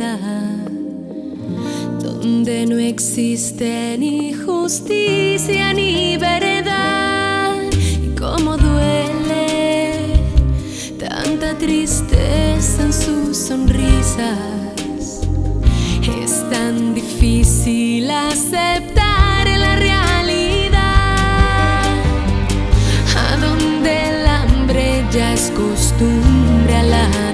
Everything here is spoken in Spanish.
vida, donde no existe ni justicia ni verdad. Y cómo duele tanta tristeza en sus sonrisas. Es tan difícil aceptar la realidad, a donde el hambre ya es costumbre a la